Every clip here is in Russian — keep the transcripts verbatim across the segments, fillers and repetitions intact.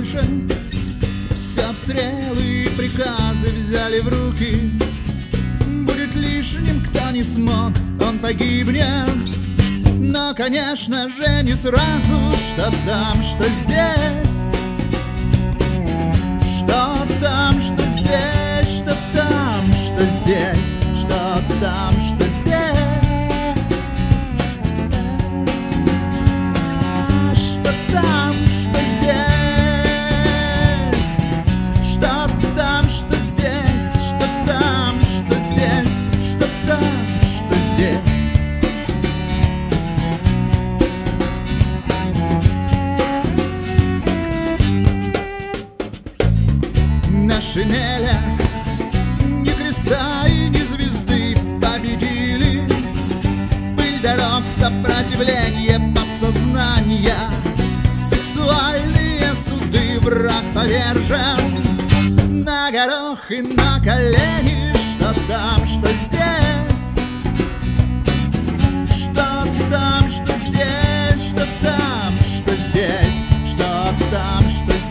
дальше. Все обстрелы и приказы взяли в руки. Будет лишним, кто не смог, он погибнет. Но, конечно же, не сразу. Что там, что здесь, что там, что здесь, что там, что здесь, что там, что здесь, что там, что здесь, что там, что здесь, что там, что здесь, что там, что здесь. На шинелях ни креста и ни звезды победили. Пыль дорог, сопротивление подсознания, сексуальные суды, враг повержен. На горох и на колени, что там, что здесь, что там, что здесь, что там, что здесь, что там, что здесь.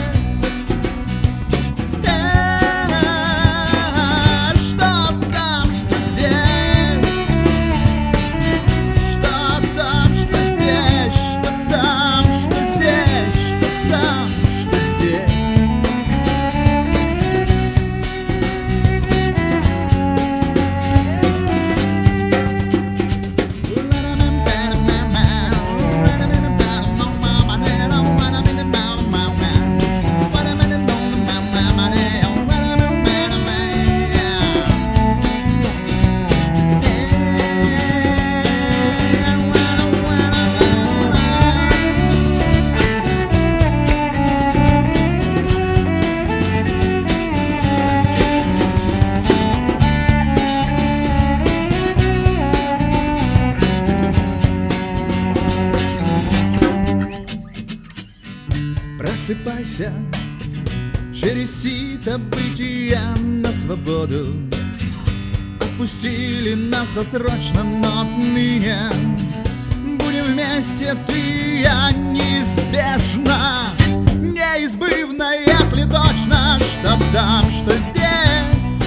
Просыпайся, через сито бытия на свободу. Отпустили нас досрочно, но отныне будем вместе, ты и я, неизбежно, неизбывно, если точно. Что там, что здесь,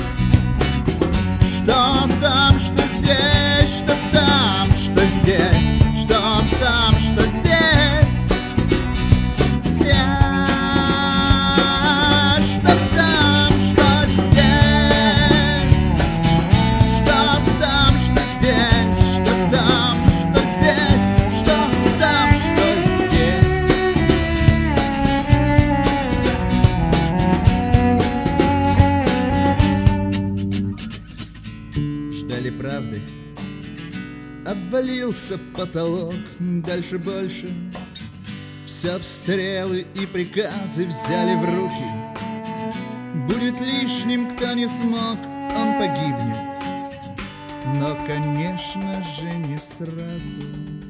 что там, что здесь, что там, что здесь, что там, что здесь. Ждали правды, обвалился потолок. Дальше больше все обстрелы и приказы взяли в руки. Будет лишним, кто не смог, он погибнет. Но, конечно же, не сразу.